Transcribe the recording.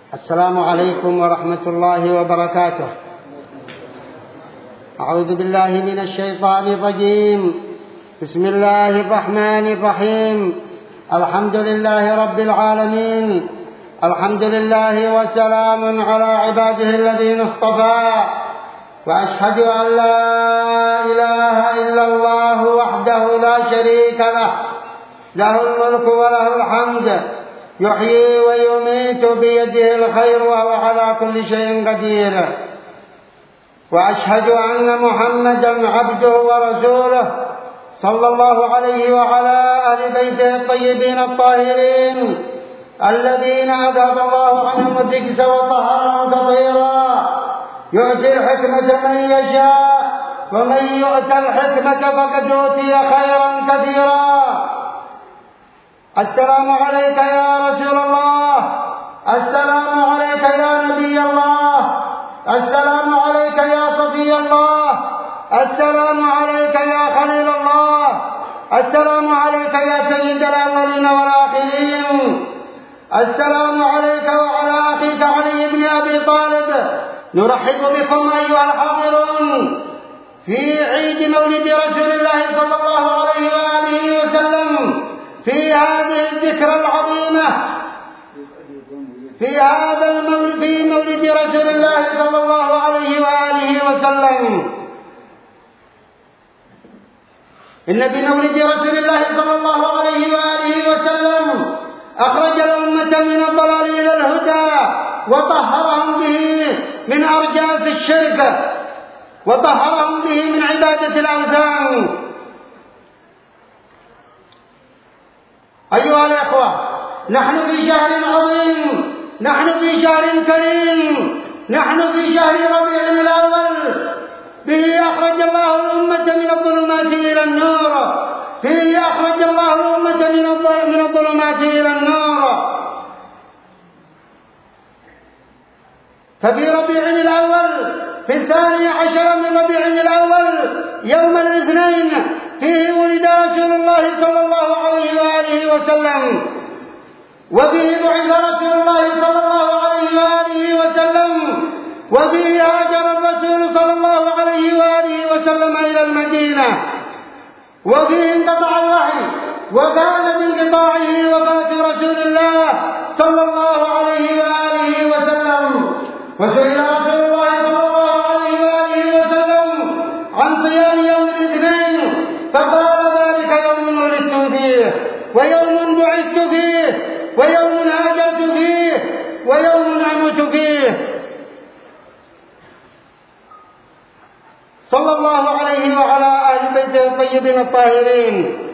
السلام عليكم ورحمة الله وبركاته. أعوذ بالله من الشيطان الرجيم. بسم الله الرحمن الرحيم. الحمد لله رب العالمين. الحمد لله وسلام على عباده الذين اصطفى، وأشهد أن لا إله إلا الله وحده لا شريك له، له الملك وله الحمد، يحيي ويميت بيده الخير وهو على كل شيء قدير. وأشهد أن محمدا عبده ورسوله صلى الله عليه وعلى آل بيته الطيبين الطاهرين الذين أذهب الله عنهم الرجس وطهرهم تطهيرا، يؤتي الحكمة من يشاء، ومن يؤت الحكمة فقد أوتي خيرا كثيرا. السلام عليك يا رسول الله، السلام عليك يا نبي الله، السلام عليك يا صفي الله، السلام عليك يا خليل الله، السلام عليك يا سيد الأولين والآخرين، السلام عليك وعلى أخيك علي بن أبي طالب. نرحب بكم أيها الحاضرون في عيد مولد رسول الله صلى الله عليه وآله وسلم، في هذه الذكرى العظيمة، في مولد رسول الله صلى الله عليه وآله وسلم. إن بمولد رسول الله صلى الله عليه وآله وسلم أخرج الأمة من الضلال إلى الهدى، وطهرهم به من أرجاس الشرك، وطهرهم به من عبادة الأوثان. أيها الأخوة، نحن في شهر عظيم، نحن في شهر كريم، نحن في شهر ربيع الأول. به أخرج الله الأمة من الظلمات إلى النور، به أخرج الله الأمة من الظلمات إلى النور. ففي ربيع الأول، في 12 من ربيع الأول، يوم الاثنين، فيه ولد رسول الله صلى الله عليه وآله وسلم، وفيه بعث رسول الله صلى الله عليه وآله وسلم، وفيه هاجر الرسول صلى الله عليه وآله وسلم إلى المدينة، وفيه انقطع الوحي، وكان بانقطاعه وفاة رسول الله صلى الله عليه وآله وسلم. وسئل رسول الله صلى الله عليه وآله وسلم عن صيام يوم الاثنين، فقال ذلك يوم ولدت فيه، ويوم بعثت فيه، ويوم هاجرت فيه، ويوم أموت فيه. صلى الله عليه وعلى آل بيته الطيبين الطاهرين.